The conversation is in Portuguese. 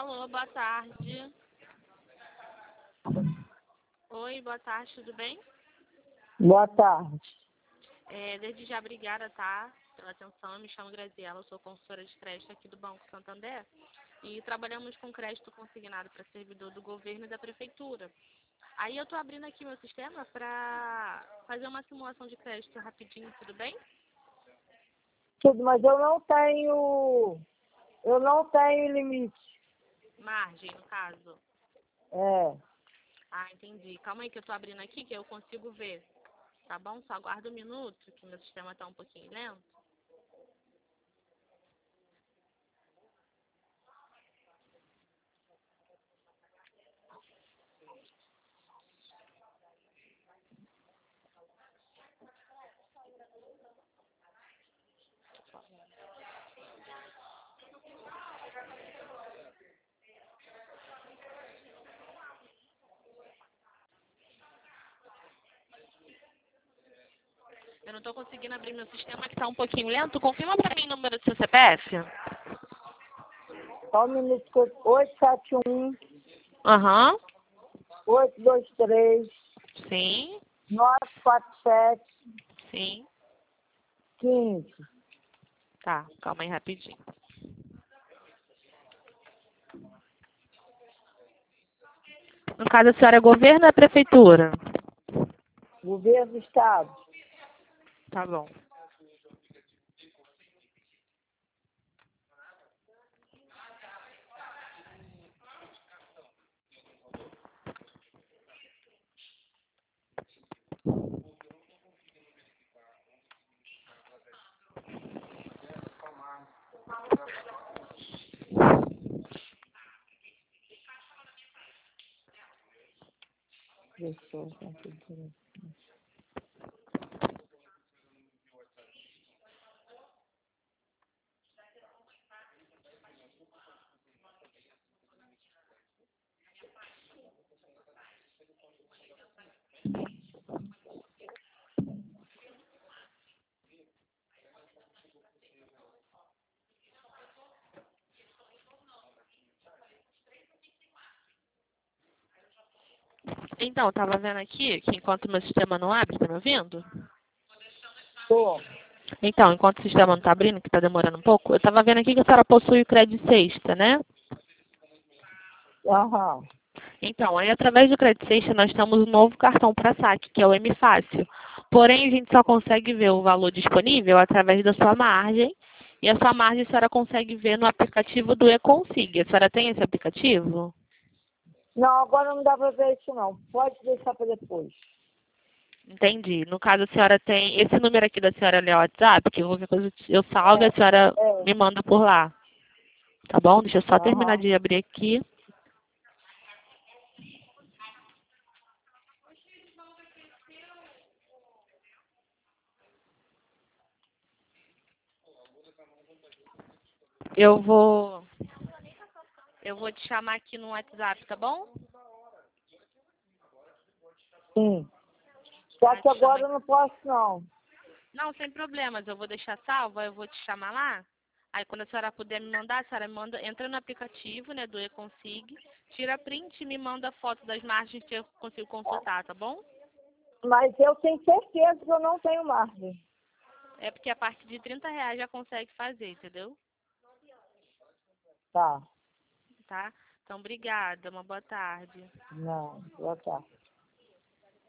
Alô, boa tarde. Oi, boa tarde, tudo bem? Boa tarde. Desde já, obrigada, tá? Pela atenção. Eu me chamo Graziela, eu sou consultora de crédito aqui do Banco Santander e trabalhamos com crédito consignado para servidor do governo e da prefeitura. Aí eu tô abrindo aqui meu sistema para fazer uma simulação de crédito rapidinho, tudo bem? Tudo, mas eu não tenho limite. Margem, no caso. É, Ah, entendi. Calma aí que eu tô abrindo aqui que eu consigo ver. Tá bom? Só aguarda um minuto, que meu sistema tá um pouquinho lento. Eu não tô conseguindo abrir meu sistema que tá um pouquinho lento. Confirma pra mim o número do seu CPF. só um minuto. 871, Aham. 823, Sim. 947, Sim. 15. Tá, calma aí rapidinho. No caso, a senhora é governo ou é prefeitura? Governo do Estado. Tá bom. Então, eu tava vendo aqui que enquanto meu sistema não abre, tá me ouvindo? Tô. Então, enquanto o sistema não tá abrindo, que tá demorando um pouco, eu tava vendo aqui que a senhora possui o crédito sexta, né? Aham. Então, aí através do Crédito Sexta nós temos um novo cartão para saque, que é o M Fácil. Porém, a gente só consegue ver o valor disponível através da sua margem. E a sua margem a senhora consegue ver no aplicativo do eConsig. A senhora tem esse aplicativo? Não, agora não dá para ver isso não. Pode deixar para depois. Entendi. No caso, a senhora tem esse número aqui da senhora é o WhatsApp, que qualquer coisa eu salvo e a senhora É. me manda por lá. Tá bom? Deixa eu só terminar Aham. de abrir aqui. Eu vou te chamar aqui no WhatsApp, tá bom? Sim. Só Ah, que te chamo agora eu aqui. não posso não. Não, sem problemas. Eu vou deixar salvo, aí eu vou te chamar lá. Aí quando a senhora puder me mandar, a senhora me manda, entra no aplicativo, né, do eConsig, tira print e me manda foto das margens que eu consigo consultar, tá bom? Mas eu tenho certeza que eu não tenho margem. É porque a partir de R$ 30 já consegue fazer, entendeu? Tá. Tá? Então, obrigada. Uma boa tarde. Não, boa tarde.